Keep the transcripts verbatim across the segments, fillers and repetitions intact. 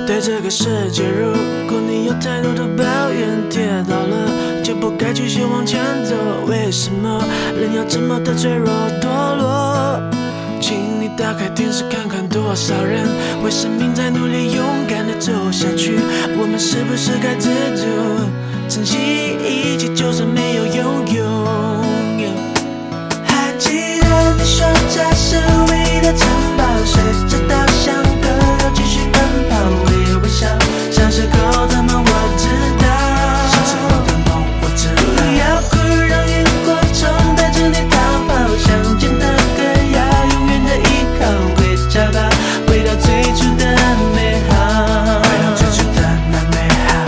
对这个世界，如果你有太多的抱怨，跌倒了就不该继续往前走。为什么人要这么的脆弱堕落？请你打开电视看看，多少人为生命在努力，勇敢的走下去。我们是不是该知足，珍惜一切，就算没有拥有？还记得你说这是唯一的城堡，随着稻香河流继续奔跑，微微笑，小时候的梦我知道，小时候的梦我知道。不要哭，让萤火虫带着你逃跑，想见的歌要永远的依靠，回家吧，回到最初的美好，回到最初的那美好。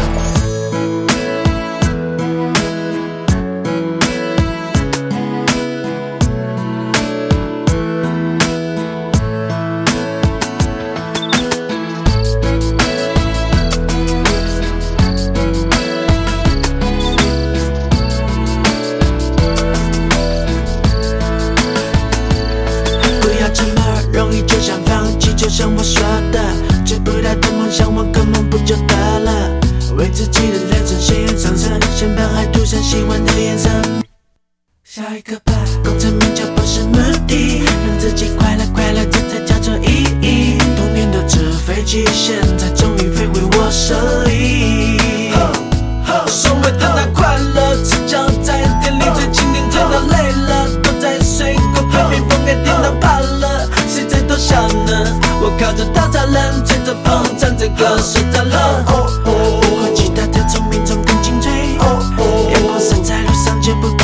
就想放弃，就像我说的，追不到的梦想，我个梦不就得了？为自己的人生鲜艳上升，先把爱涂上喜欢的颜色。下一个吧，功成名就不是目的，让自己快乐快乐，这才叫做意义。童年的纸飞机，现在终于飞回我手里。所谓的那快乐，赤脚在店里最经典，天到累了，躲在水沟旁边，风给电到怕了。谁在偷笑呢？我靠着稻草人，吹着风，唱着歌，睡着了。不管其他的聪明总更精粹，阳光洒在路上，绝不。